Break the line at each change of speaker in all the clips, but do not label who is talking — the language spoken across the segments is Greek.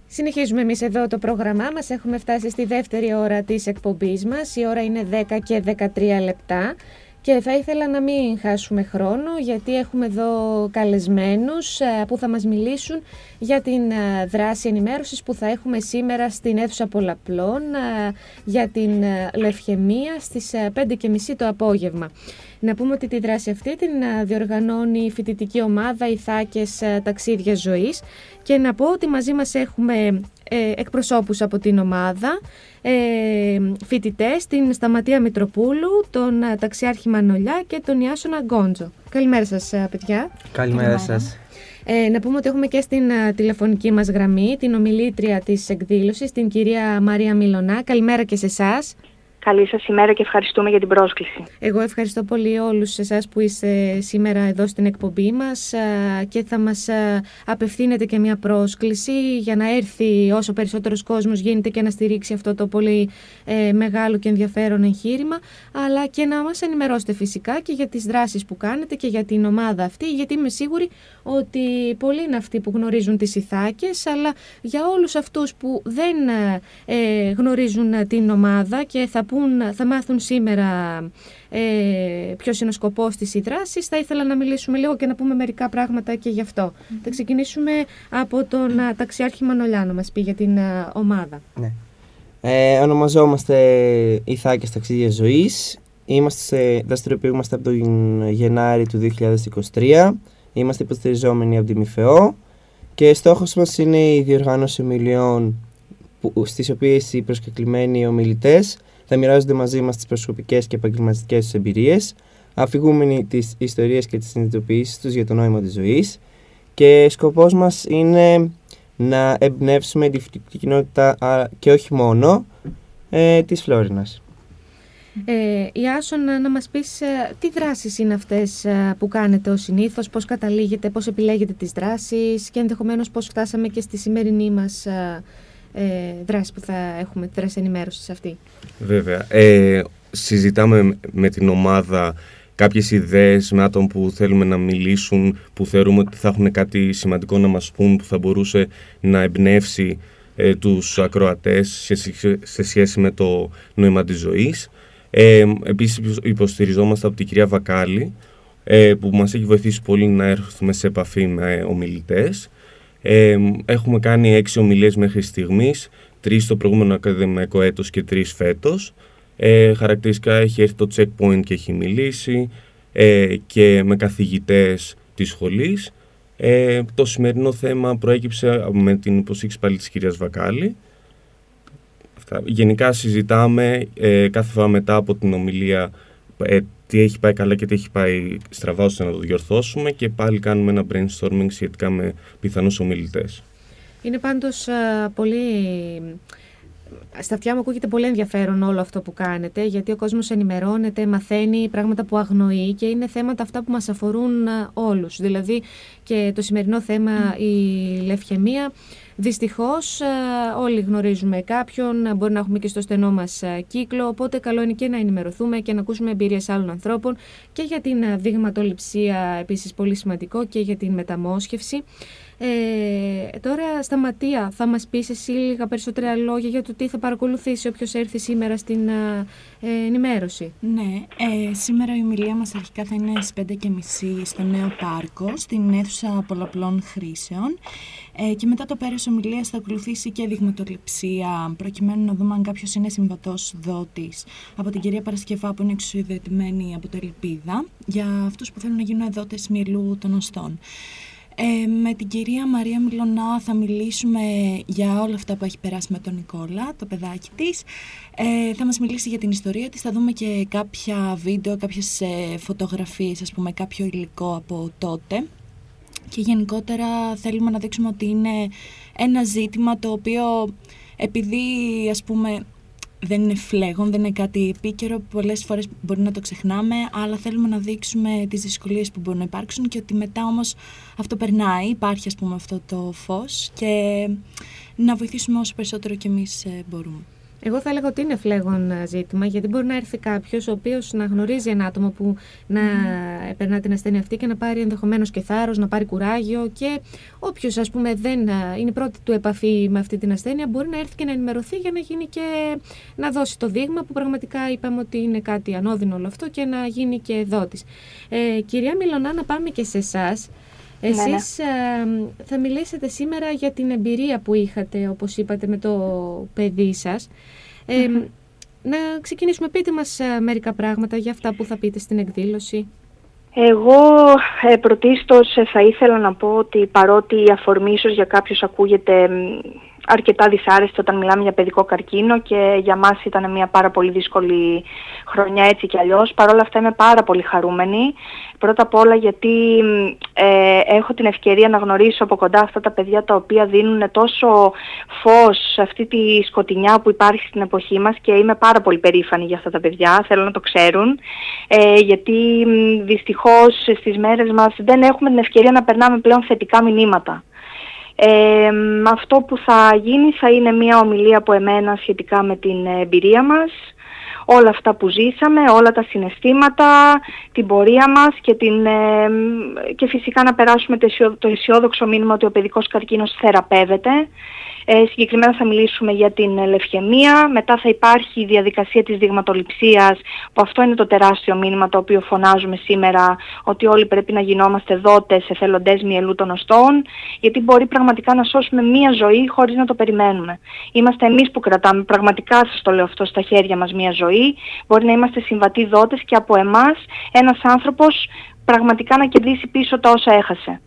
Συνεχίζουμε εμείς εδώ το πρόγραμμά μας. Έχουμε φτάσει στη δεύτερη ώρα της εκπομπής μας. Η ώρα είναι 10 και 13 λεπτά. Και θα ήθελα να μην χάσουμε χρόνο, γιατί έχουμε εδώ καλεσμένους που θα μας μιλήσουν για την δράση ενημέρωσης που θα έχουμε σήμερα στην αίθουσα Πολλαπλών για την λευχαιμία στις 5:30 το απόγευμα. Να πούμε ότι τη δράση αυτή την διοργανώνει η φοιτητική ομάδα Ιθάκες Ταξίδια Ζωής και να πω ότι μαζί μας έχουμε εκπροσώπους από την ομάδα, φοιτητές, την Σταματία Μητροπούλου, τον Ταξιάρχη Μανολιά και τον Ιάσονα Γκόντζο. Καλημέρα σας, παιδιά.
Καλημέρα σας.
Να πούμε ότι έχουμε και στην τηλεφωνική μας γραμμή την ομιλήτρια της εκδήλωσης, την κυρία Μαρία Μιλωνά. Καλημέρα και σε εσάς.
Καλή σας ημέρα και ευχαριστούμε για την πρόσκληση.
Εγώ ευχαριστώ πολύ όλους εσάς που είστε σήμερα εδώ στην εκπομπή μας και θα μας απευθύνετε και μια πρόσκληση για να έρθει όσο περισσότερος κόσμος γίνεται και να στηρίξει αυτό το πολύ μεγάλο και ενδιαφέρον εγχείρημα, αλλά και να μας ενημερώσετε φυσικά και για τις δράσεις που κάνετε και για την ομάδα αυτή, γιατί είμαι σίγουρη ότι πολλοί είναι αυτοί που γνωρίζουν τις Ιθάκες, αλλά για όλους αυτούς που δεν γνωρίζουν την ομάδα και θα μάθουν σήμερα ποιος είναι ο σκοπός της δράσης, θα ήθελα να μιλήσουμε λίγο και να πούμε μερικά πράγματα και γι' αυτό. Θα ξεκινήσουμε από τον Ταξιάρχη Μανολιά να μας πει για την ομάδα.
Ναι. Ονομαζόμαστε Ιθάκες Ταξίδια Ζωής. Δραστηριοποιούμαστε από τον Γενάρη του 2023. Είμαστε υποστηριζόμενοι από τη ΜΙΦΕΟ και στόχος μας είναι η διοργάνωση ομιλιών στις οποίες οι προσκεκλημένοι ομιλητές θα μοιράζονται μαζί μας τις προσωπικές και επαγγελματικές τους εμπειρίες, αφηγούμενοι τις ιστορίες και τις συνειδητοποιήσεις τους για το νόημα της ζωής, και σκοπός μας είναι να εμπνεύσουμε τη φοιτητική κοινότητα και όχι μόνο της Φλόρινας.
Ιάσον, να μας πεις τι δράσεις είναι αυτές που κάνετε ως συνήθως, πώς καταλήγετε, πώς επιλέγετε τις δράσεις και ενδεχομένως πώς φτάσαμε και στη σημερινή μας δράση που θα έχουμε, τη δράση ενημέρωσης αυτή.
Βέβαια. Συζητάμε με την ομάδα κάποιες ιδέες με άτομα που θέλουμε να μιλήσουν, που θεωρούμε ότι θα έχουν κάτι σημαντικό να μας πούν, που θα μπορούσε να εμπνεύσει τους ακροατές σε σχέση με το νόημα της ζωής. Επίσης υποστηριζόμαστε από την κυρία Βακάλη, που μας έχει βοηθήσει πολύ να έρθουμε σε επαφή με ομιλητές. Έχουμε κάνει 6 ομιλίες μέχρι στιγμής, 3 στο προηγούμενο ακαδημαϊκό έτος και 3 φέτος. Χαρακτηριστικά έχει έρθει το checkpoint και έχει μιλήσει και με καθηγητές της σχολής. Το σημερινό θέμα προέκυψε με την υποστήριξη πάλι της κυρίας Βακάλη. Γενικά συζητάμε κάθε φορά μετά από την ομιλία τι έχει πάει καλά και τι έχει πάει στραβά, ώστε να το διορθώσουμε, και πάλι κάνουμε ένα brainstorming σχετικά με πιθανούς ομιλητές.
Είναι πάντως πολύ... Στα αυτιά μου ακούγεται πολύ ενδιαφέρον όλο αυτό που κάνετε, γιατί ο κόσμος ενημερώνεται, μαθαίνει πράγματα που αγνοεί και είναι θέματα αυτά που μας αφορούν όλους. Δηλαδή και το σημερινό θέμα, η λευχαιμία, δυστυχώς όλοι γνωρίζουμε κάποιον, μπορεί να έχουμε και στο στενό μας κύκλο, οπότε καλό είναι και να ενημερωθούμε και να ακούσουμε εμπειρίες άλλων ανθρώπων και για την δειγματοληψία, επίσης πολύ σημαντικό, και για την μεταμόσχευση. Τώρα, Σταματία, θα μας πεις εσύ λίγα περισσότερα λόγια για το τι θα παρακολουθήσει όποιος έρθει σήμερα στην ενημέρωση.
Ναι, σήμερα η ομιλία μας αρχικά θα είναι στις 5:30 στο Νέο Πάρκο, στην αίθουσα πολλαπλών χρήσεων, και μετά το πέρας ομιλίας θα ακολουθήσει και δειγματοληψία, προκειμένου να δούμε αν κάποιος είναι συμβατός δότης, από την κυρία Παρασκευά, που είναι εξουσιοδοτημένη από το Ελπίδα, για αυτούς που θέλουν να γίνουν δότες μυελού των οστών. Με την κυρία Μαρία Μιλωνά θα μιλήσουμε για όλα αυτά που έχει περάσει με τον Νικόλα, το παιδάκι της. Θα μας μιλήσει για την ιστορία της, θα δούμε και κάποια βίντεο, κάποιες φωτογραφίες, ας πούμε, κάποιο υλικό από τότε. Και γενικότερα θέλουμε να δείξουμε ότι είναι ένα ζήτημα το οποίο, επειδή, ας πούμε, δεν είναι φλέγον, δεν είναι κάτι επίκαιρο, πολλές φορές μπορεί να το ξεχνάμε, αλλά θέλουμε να δείξουμε τις δυσκολίες που μπορούν να υπάρξουν και ότι μετά όμως αυτό περνάει, υπάρχει, ας πούμε, αυτό το φως, και να βοηθήσουμε όσο περισσότερο κι εμείς μπορούμε.
Εγώ θα έλεγα ότι είναι φλέγον ζήτημα, γιατί μπορεί να έρθει κάποιος ο οποίος να γνωρίζει ένα άτομο που να περνά την ασθένεια αυτή και να πάρει ενδεχομένως και θάρρος, να πάρει κουράγιο, και όποιος, ας πούμε, δεν είναι πρώτη του επαφή με αυτή την ασθένεια μπορεί να έρθει και να ενημερωθεί για να γίνει και να δώσει το δείγμα, που πραγματικά είπαμε ότι είναι κάτι ανώδυνο όλο αυτό, και να γίνει και δότης. Κυρία Μιλωνά, να πάμε και σε εσάς. Εσείς θα μιλήσετε σήμερα για την εμπειρία που είχατε, όπως είπατε, με το παιδί σας. Να ξεκινήσουμε, πείτε μας μερικά πράγματα για αυτά που θα πείτε στην εκδήλωση.
Εγώ πρωτίστως θα ήθελα να πω ότι, παρότι η αφορμή ίσως για κάποιους ακούγεται αρκετά δυσάρεστη όταν μιλάμε για παιδικό καρκίνο, και για μας ήταν μια πάρα πολύ δύσκολη χρονιά έτσι κι αλλιώς, παρόλα αυτά είμαι πάρα πολύ χαρούμενη. Πρώτα απ' όλα γιατί έχω την ευκαιρία να γνωρίσω από κοντά αυτά τα παιδιά τα οποία δίνουν τόσο φως σε αυτή τη σκοτεινιά που υπάρχει στην εποχή μας, και είμαι πάρα πολύ περήφανη για αυτά τα παιδιά, θέλω να το ξέρουν, γιατί δυστυχώς στις μέρες μας δεν έχουμε την ευκαιρία να περνάμε πλέον θετικά μηνύματα. Αυτό που θα γίνει θα είναι μια ομιλία από εμένα σχετικά με την εμπειρία μας, όλα αυτά που ζήσαμε, όλα τα συναισθήματα, την πορεία μας και φυσικά να περάσουμε το αισιόδοξο μήνυμα ότι ο παιδικός καρκίνος θεραπεύεται. Συγκεκριμένα θα μιλήσουμε για την λευχαιμία, μετά θα υπάρχει η διαδικασία της δειγματοληψίας, που αυτό είναι το τεράστιο μήνυμα το οποίο φωνάζουμε σήμερα, ότι όλοι πρέπει να γινόμαστε δότες, εθελοντές μυελού των οστών, γιατί μπορεί πραγματικά να σώσουμε μία ζωή χωρίς να το περιμένουμε. Είμαστε εμείς που κρατάμε, πραγματικά σας το λέω αυτό, στα χέρια μας μία ζωή, μπορεί να είμαστε συμβατοί δότες και από εμάς ένας άνθρωπος πραγματικά να κερδίσει πίσω τα όσα έχασε.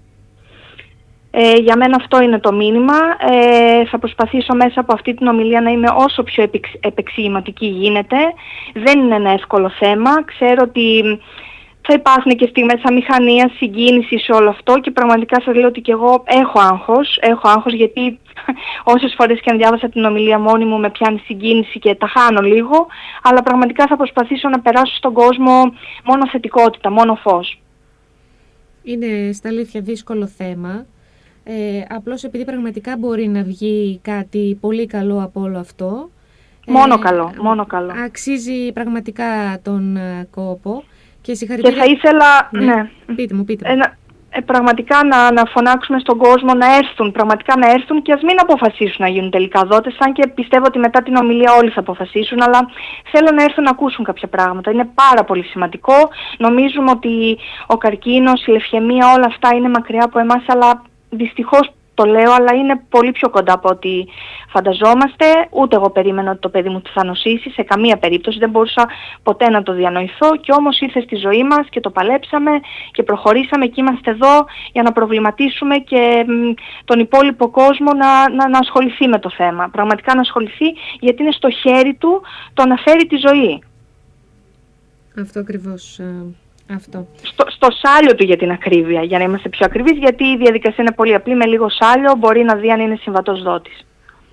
Για μένα αυτό είναι το μήνυμα. Θα προσπαθήσω μέσα από αυτή την ομιλία να είμαι όσο πιο επεξηγηματική γίνεται. Δεν είναι ένα εύκολο θέμα. Ξέρω ότι θα υπάρχουν και στιγμές αμηχανίας, συγκίνησης σε όλο αυτό, και πραγματικά σας λέω ότι και εγώ έχω άγχος γιατί όσες φορές και αν διάβασα την ομιλία μόνη μου με πιάνει συγκίνηση και τα χάνω λίγο, αλλά πραγματικά θα προσπαθήσω να περάσω στον κόσμο μόνο θετικότητα, μόνο φως.
Είναι στα αλήθεια δύσκολο θέμα. Απλώς επειδή πραγματικά μπορεί να βγει κάτι πολύ καλό από όλο αυτό.
Μόνο καλό.
Αξίζει πραγματικά τον κόπο. Και συγχαρητήρια.
Και θα ήθελα, ναι.
Πείτε μου.
Πραγματικά να φωνάξουμε στον κόσμο πραγματικά να έρθουν, και ας μην αποφασίσουν να γίνουν τελικά δότες, αν και πιστεύω ότι μετά την ομιλία όλοι θα αποφασίσουν, αλλά θέλω να έρθουν να ακούσουν κάποια πράγματα. Είναι πάρα πολύ σημαντικό. Νομίζουμε ότι ο καρκίνος, η λευχαιμία, όλα αυτά είναι μακριά από εμάς, αλλά δυστυχώς το λέω, αλλά είναι πολύ πιο κοντά από ό,τι φανταζόμαστε. Ούτε εγώ περίμενα ότι το παιδί μου θα νοσήσει, σε καμία περίπτωση, δεν μπορούσα ποτέ να το διανοηθώ, και όμως ήρθε στη ζωή μας και το παλέψαμε και προχωρήσαμε, και είμαστε εδώ για να προβληματίσουμε και τον υπόλοιπο κόσμο να ασχοληθεί με το θέμα. Πραγματικά να ασχοληθεί, γιατί είναι στο χέρι του το να φέρει τη ζωή.
Αυτό ακριβώς.
Στο σάλιο του, για την ακρίβεια, για να είμαστε πιο ακριβείς, γιατί η διαδικασία είναι πολύ απλή, με λίγο σάλιο μπορεί να δει αν είναι συμβατός δότης.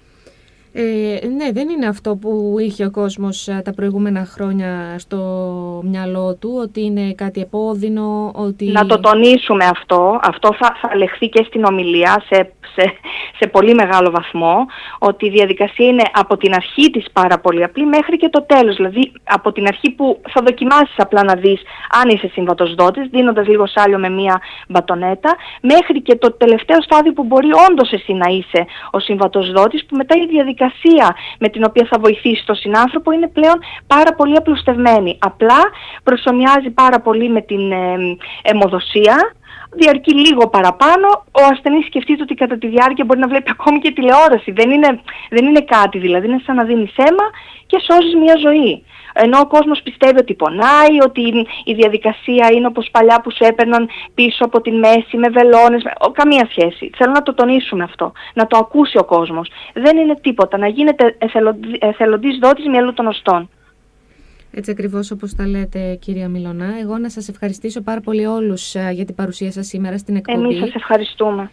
Ναι, δεν είναι αυτό που είχε ο κόσμος τα προηγούμενα χρόνια στο μυαλό του, ότι είναι κάτι επώδυνο, ότι...
Να το τονίσουμε αυτό. Αυτό θα λεχθεί και στην ομιλία σε πολύ μεγάλο βαθμό, ότι η διαδικασία είναι από την αρχή της πάρα πολύ απλή μέχρι και το τέλος. Δηλαδή από την αρχή που θα δοκιμάσεις απλά να δεις αν είσαι συμβατός δότης, δίνοντας λίγο σάλιο με μία μπατονέτα, μέχρι και το τελευταίο στάδιο που μπορεί όντως εσύ να είσαι ο συμβατός δότης, που μετά η διαδικασία με την οποία θα βοηθήσει τον συνάνθρωπο είναι πλέον πάρα πολύ απλουστευμένη. Απλά προσομοιάζει πάρα πολύ με την αιμοδοσία, διαρκεί λίγο παραπάνω. Ο ασθενής, σκεφτείτε ότι κατά τη διάρκεια μπορεί να βλέπει ακόμη και τηλεόραση. Δεν είναι κάτι, δηλαδή είναι σαν να δίνεις αίμα και σώζεις μια ζωή. Ενώ ο κόσμος πιστεύει ότι πονάει, ότι η διαδικασία είναι όπως παλιά που σου έπαιρναν πίσω από τη μέση με βελόνες. Καμία σχέση. Θέλω να το τονίσουμε αυτό. Να το ακούσει ο κόσμος. Δεν είναι τίποτα. Να γίνετε εθελοντής δότης μυελού των οστών.
Έτσι ακριβώς όπως τα λέτε, κυρία Μιλωνά. Εγώ να σας ευχαριστήσω πάρα πολύ όλους για την παρουσία σας σήμερα στην εκπομπή.
Εμείς σας ευχαριστούμε.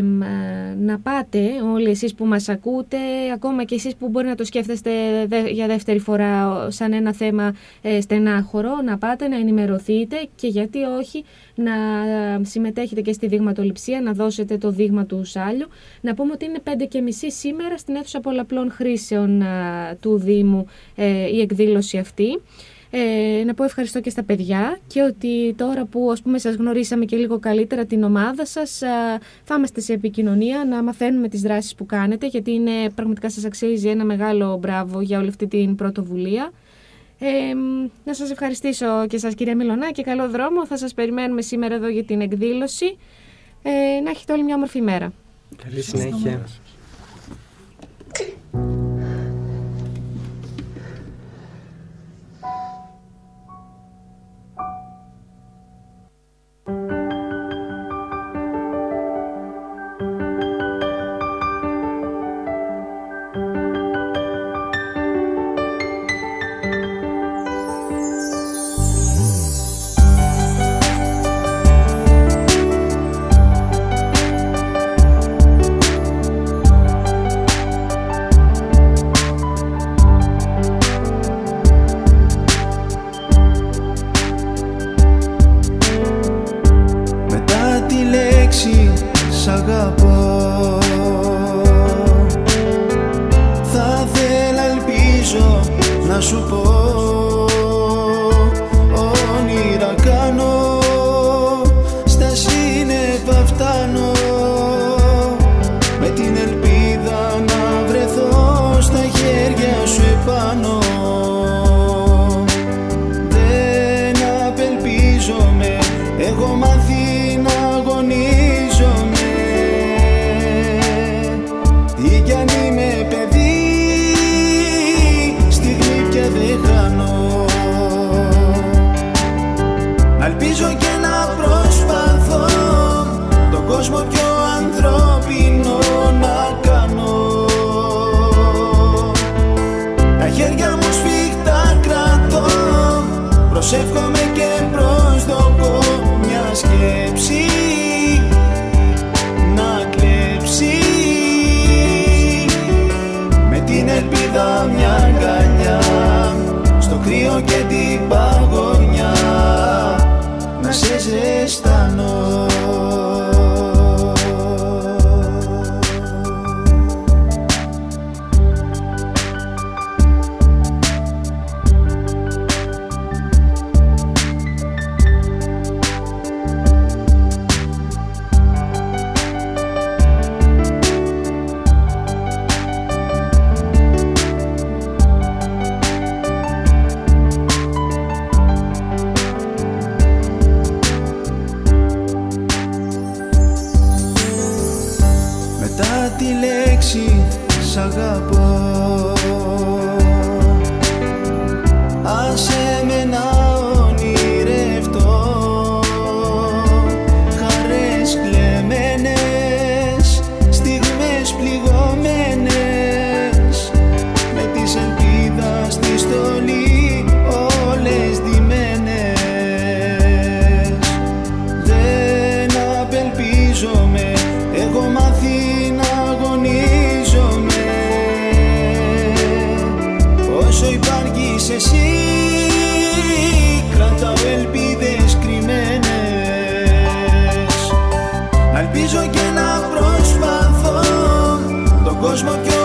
Να πάτε όλοι εσείς που μας ακούτε, ακόμα και εσείς που μπορεί να το σκέφτεστε για δεύτερη φορά σαν ένα θέμα στενάχωρο, να πάτε να ενημερωθείτε, και γιατί όχι να συμμετέχετε και στη δειγματοληψία, να δώσετε το δείγμα του σάλιου. Να πούμε ότι είναι 5:30 σήμερα στην αίθουσα πολλαπλών χρήσεων του Δήμου η εκδήλωση αυτή. Να πω ευχαριστώ και στα παιδιά και ότι τώρα που σας γνωρίσαμε και λίγο καλύτερα την ομάδα σας, θα είμαστε σε επικοινωνία να μαθαίνουμε τις δράσεις που κάνετε, γιατί πραγματικά σας αξίζει ένα μεγάλο μπράβο για όλη αυτή την πρωτοβουλία. Να σας ευχαριστήσω και σας, κυρία Μιλωνά, και καλό δρόμο. Θα σας περιμένουμε σήμερα εδώ για την εκδήλωση. Να έχετε όλοι μια όμορφη ημέρα.
Καλή συνέχεια.
Προσεύχομαι και προσδοκώ μια σκέψη να κλέψει, με την ελπίδα μια αγκαλιά στο κρύο και την παγωνιά να σε ζεστάνω. Τη λέξη σ' αγαπώ, άσε με να ονειρευτώ χαρές κλεμμένες, στιγμές πληγωμένες, με της ελπίδας στη στολή όλες ντυμένες. Δεν απελπίζομαι, έχω μάθει αγωνίζομαι, όσο υπάρχεις εσύ κρατάω ελπίδες κρυμμένες. Να ελπίζω και να προσπαθώ τον κόσμο πιο